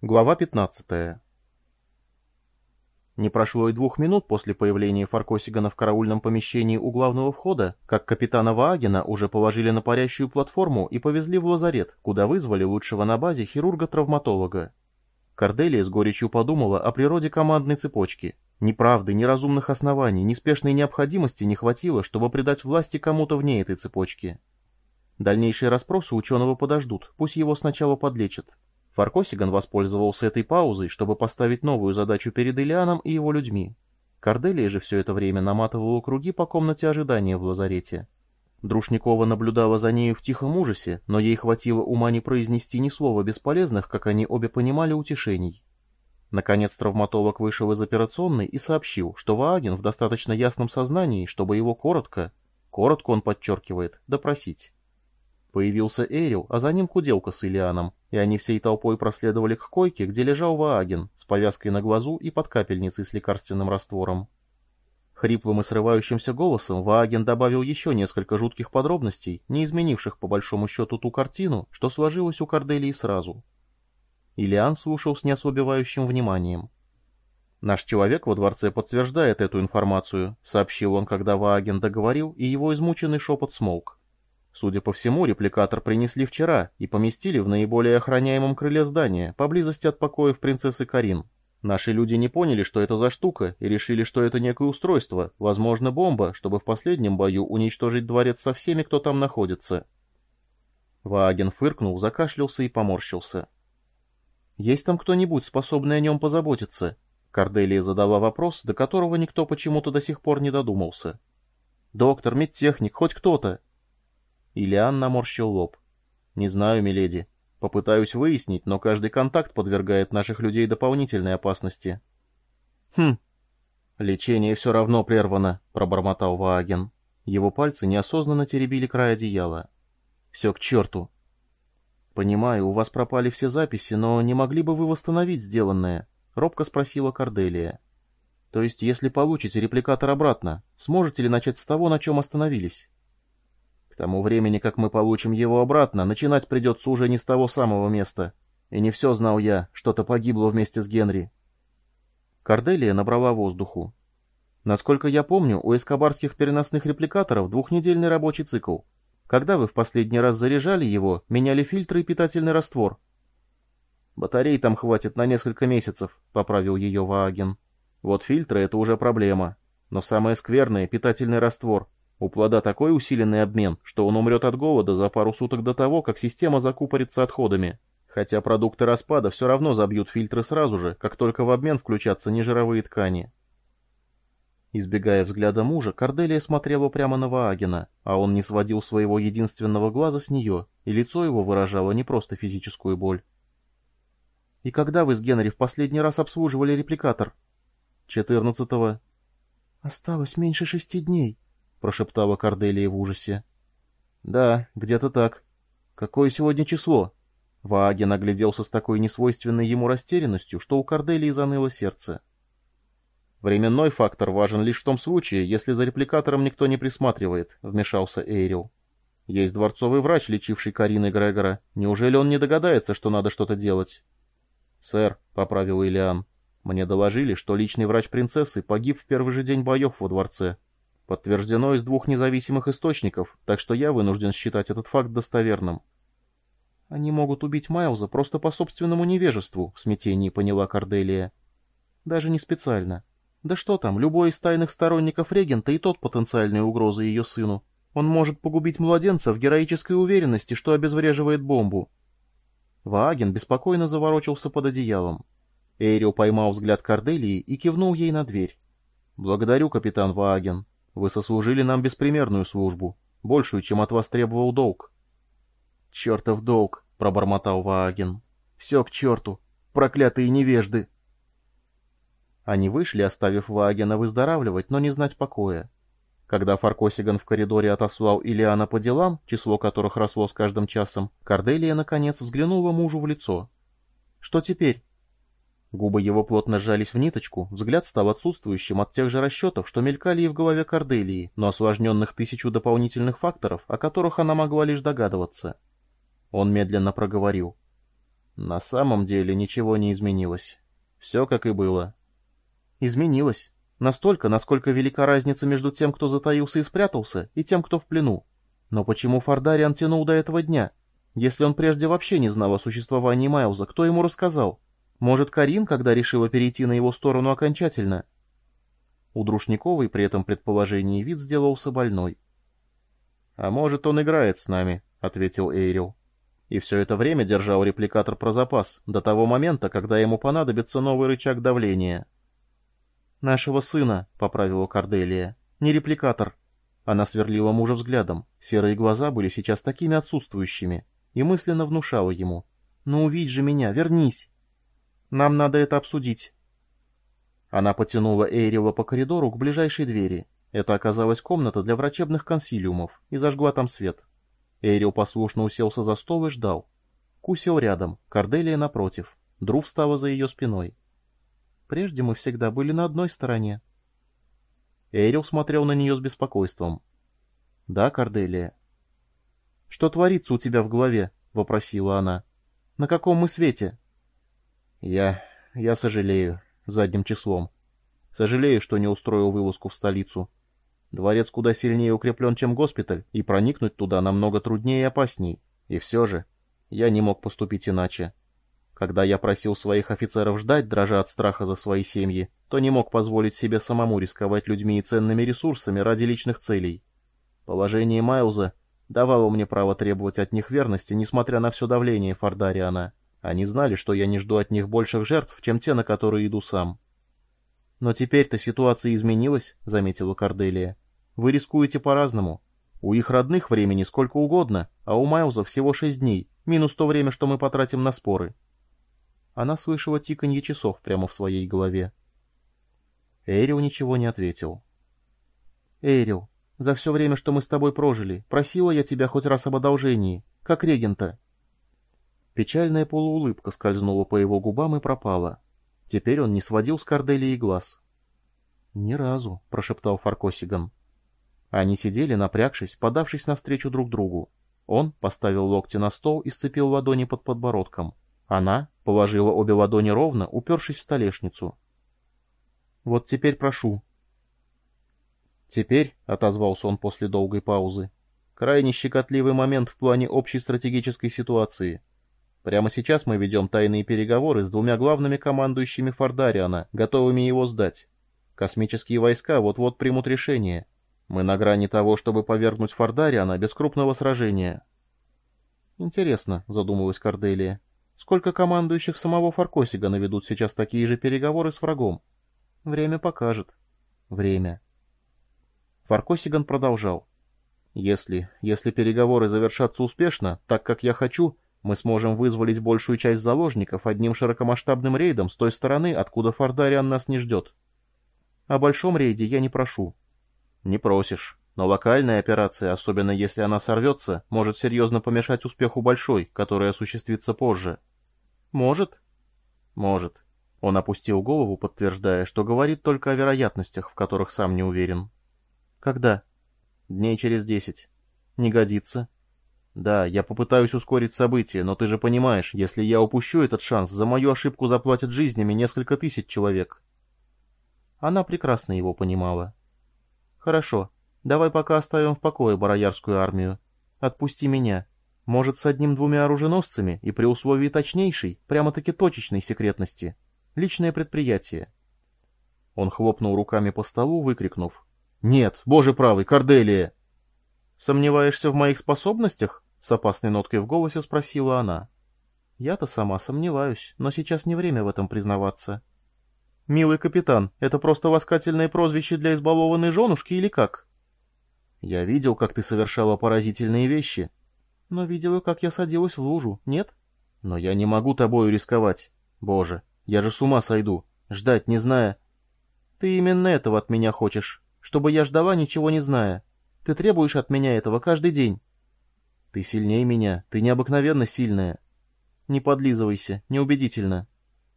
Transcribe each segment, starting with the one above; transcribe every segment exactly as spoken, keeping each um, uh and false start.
Глава пятнадцатая. Не прошло и двух минут после появления Фаркосигана в караульном помещении у главного входа, как капитана Ваагена уже положили на парящую платформу и повезли в лазарет, куда вызвали лучшего на базе хирурга-травматолога. Корделия с горечью подумала о природе командной цепочки. Ни правды, ни разумных оснований, ни спешной необходимости не хватило, чтобы придать власти кому-то вне этой цепочки. Дальнейшие расспросы ученого подождут, пусть его сначала подлечат. Фаркосиган воспользовался этой паузой, чтобы поставить новую задачу перед Илианом и его людьми. Корделия же все это время наматывала круги по комнате ожидания в лазарете. Друшникова наблюдала за нею в тихом ужасе, но ей хватило ума не произнести ни слова бесполезных, как они обе понимали, утешений. Наконец травматолог вышел из операционной и сообщил, что Вааген в достаточно ясном сознании, чтобы его коротко, коротко он подчеркивает, допросить. Появился Эрил, а за ним Куделка с Илианом, и они всей толпой проследовали к койке, где лежал Вааген, с повязкой на глазу и под капельницей с лекарственным раствором. Хриплым и срывающимся голосом Вааген добавил еще несколько жутких подробностей, не изменивших по большому счету ту картину, что сложилась у Корделии сразу. Илиан слушал с неослабевающим вниманием. «Наш человек во дворце подтверждает эту информацию», — сообщил он, когда Вааген договорил, и его измученный шепот смолк. Судя по всему, репликатор принесли вчера и поместили в наиболее охраняемом крыле здания, поблизости от покоев принцессы Карин. Наши люди не поняли, что это за штука, и решили, что это некое устройство, возможно, бомба, чтобы в последнем бою уничтожить дворец со всеми, кто там находится. Вааген фыркнул, закашлялся и поморщился. «Есть там кто-нибудь, способный о нем позаботиться?» Корделия задала вопрос, до которого никто почему-то до сих пор не додумался. «Доктор, медтехник, хоть кто-то?» Илиан наморщил лоб. «Не знаю, миледи. Попытаюсь выяснить, но каждый контакт подвергает наших людей дополнительной опасности». «Хм. Лечение все равно прервано», — пробормотал Вааген. Его пальцы неосознанно теребили край одеяла. «Все к черту». «Понимаю, у вас пропали все записи, но не могли бы вы восстановить сделанное?» — робко спросила Корделия. «То есть, если получите репликатор обратно, сможете ли начать с того, на чем остановились?» «К тому времени, как мы получим его обратно, начинать придется уже не с того самого места. И не все знал я, что-то погибло вместе с Генри». Корделия набрала воздуху. «Насколько я помню, у эскобарских переносных репликаторов двухнедельный рабочий цикл. Когда вы в последний раз заряжали его, меняли фильтры и питательный раствор?» «Батарей там хватит на несколько месяцев», — поправил ее Вааген. «Вот фильтры — это уже проблема. Но самое скверное — питательный раствор. У плода такой усиленный обмен, что он умрет от голода за пару суток до того, как система закупорится отходами. Хотя продукты распада все равно забьют фильтры сразу же, как только в обмен включатся нежировые ткани». Избегая взгляда мужа, Корделия смотрела прямо на Ваагена, а он не сводил своего единственного глаза с нее, и лицо его выражало не просто физическую боль. «И когда вы с Генри в последний раз обслуживали репликатор?» «Четырнадцатого». «Осталось меньше шести дней», — прошептала Корделия в ужасе. «Да, где-то так. Какое сегодня число?» Вааген огляделся с такой несвойственной ему растерянностью, что у Корделии заныло сердце. «Временной фактор важен лишь в том случае, если за репликатором никто не присматривает», — вмешался Эйрил. «Есть дворцовый врач, лечивший Карин и Грегора. Неужели он не догадается, что надо что-то делать?» «Сэр», — поправил Илиан, — «мне доложили, что личный врач принцессы погиб в первый же день боев во дворце. Подтверждено из двух независимых источников, так что я вынужден считать этот факт достоверным». «Они могут убить Майлза просто по собственному невежеству», — в смятении поняла Корделия. «Даже не специально. Да что там, любой из тайных сторонников регента и тот потенциальная угроза ее сыну. Он может погубить младенца в героической уверенности, что обезвреживает бомбу». Вааген беспокойно заворочился под одеялом. Эйрил поймал взгляд Корделии и кивнул ей на дверь. «Благодарю, капитан Вааген. Вы сослужили нам беспримерную службу, большую, чем от вас требовал долг». «Чертов долг», — пробормотал Вааген. «Все к черту! Проклятые невежды!» Они вышли, оставив Ваагена выздоравливать, но не знать покоя. Когда Фаркосиган в коридоре отослал Илиана по делам, число которых росло с каждым часом, Корделия, наконец, взглянула мужу в лицо. «Что теперь?» Губы его плотно сжались в ниточку, взгляд стал отсутствующим от тех же расчетов, что мелькали и в голове Корделии, но осложненных тысячу дополнительных факторов, о которых она могла лишь догадываться. Он медленно проговорил. На самом деле ничего не изменилось. Все как и было. Изменилось. Настолько, насколько велика разница между тем, кто затаился и спрятался, и тем, кто в плену. Но почему Фардариан тянул до этого дня? Если он прежде вообще не знал о существовании Майлза, кто ему рассказал? Может, Карин, когда решила перейти на его сторону окончательно? У Друшниковой при этом предположении вид сделался больной. «А может, он играет с нами», — ответил Эйрил. И все это время держал репликатор про запас, до того момента, когда ему понадобится новый рычаг давления. «Нашего сына», — поправила Корделия, — «не репликатор». Она сверлила мужа взглядом, серые глаза были сейчас такими отсутствующими, и мысленно внушала ему: «Ну увидь же меня, вернись! Нам надо это обсудить». Она потянула Эйрила по коридору к ближайшей двери. Это оказалась комната для врачебных консилиумов, и зажгла там свет. Эйрил послушно уселся за стол и ждал. Ку сел рядом, Корделия напротив. Дру встала за ее спиной. «Прежде мы всегда были на одной стороне». Эйрил смотрел на нее с беспокойством. «Да, Корделия?» «Что творится у тебя в голове?» — вопросила она. «На каком мы свете?» «Я... я сожалею. Задним числом. Сожалею, что не устроил вылазку в столицу. Дворец куда сильнее укреплен, чем госпиталь, и проникнуть туда намного труднее и опасней. И все же я не мог поступить иначе. Когда я просил своих офицеров ждать, дрожа от страха за свои семьи, то не мог позволить себе самому рисковать людьми и ценными ресурсами ради личных целей. Положение Майлза давало мне право требовать от них верности, несмотря на все давление Фардариана. Они знали, что я не жду от них больших жертв, чем те, на которые иду сам. «Но теперь-то ситуация изменилась», — заметила Корделия. «Вы рискуете по-разному. У их родных времени сколько угодно, а у Майлза всего шесть дней, минус то время, что мы потратим на споры». Она слышала тиканье часов прямо в своей голове. Эйрил ничего не ответил. «Эйрил, за все время, что мы с тобой прожили, просила я тебя хоть раз об одолжении, как регента». Печальная полуулыбка скользнула по его губам и пропала. Теперь он не сводил с Корделии глаз. «Ни разу», — прошептал Фаркосиган. Они сидели, напрягшись, подавшись навстречу друг другу. Он поставил локти на стол и сцепил ладони под подбородком. Она положила обе ладони ровно, упершись в столешницу. «Вот теперь прошу». «Теперь», — отозвался он после долгой паузы, — «крайне щекотливый момент в плане общей стратегической ситуации. Прямо сейчас мы ведем тайные переговоры с двумя главными командующими Фардариана, готовыми его сдать. Космические войска вот-вот примут решение. Мы на грани того, чтобы повергнуть Фардариана без крупного сражения». «Интересно», — задумалась Корделия, — «сколько командующих самого Фаркосигана ведут сейчас такие же переговоры с врагом? Время покажет. Время». Фаркосиган продолжал. «Если, если переговоры завершатся успешно, так как я хочу, мы сможем вызволить большую часть заложников одним широкомасштабным рейдом с той стороны, откуда Фардариан нас не ждет. О большом рейде я не прошу». «Не просишь. Но локальная операция, особенно если она сорвется, может серьезно помешать успеху большой, который осуществится позже». «Может?» «Может». Он опустил голову, подтверждая, что говорит только о вероятностях, в которых сам не уверен. «Когда?» «Дней через десять». «Не годится». «Да, я попытаюсь ускорить события, но ты же понимаешь, если я упущу этот шанс, за мою ошибку заплатят жизнями несколько тысяч человек». Она прекрасно его понимала. «Хорошо, давай пока оставим в покое Бароярскую армию. Отпусти меня. Может, с одним-двумя оруженосцами и при условии точнейшей, прямо-таки точечной секретности. Личное предприятие». Он хлопнул руками по столу, выкрикнув: «Нет, боже правый, Корделия!» «Сомневаешься в моих способностях?» — с опасной ноткой в голосе спросила она. «Я-то сама сомневаюсь, но сейчас не время в этом признаваться». «Милый капитан, это просто ласкательное прозвище для избалованной женушки или как?» «Я видел, как ты совершала поразительные вещи». «Но видела, как я садилась в лужу, нет?» «Но я не могу тобою рисковать. Боже, я же с ума сойду, ждать не зная...» «Ты именно этого от меня хочешь, чтобы я ждала, ничего не зная. Ты требуешь от меня этого каждый день». «Ты сильнее меня, ты необыкновенно сильная». «Не подлизывайся, неубедительно».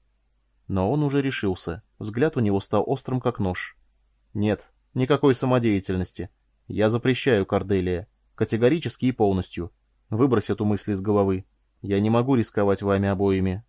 Но он уже решился, взгляд у него стал острым, как нож. «Нет, никакой самодеятельности. Я запрещаю, Корделия, категорически и полностью. Выбрось эту мысль из головы. Я не могу рисковать вами обоими.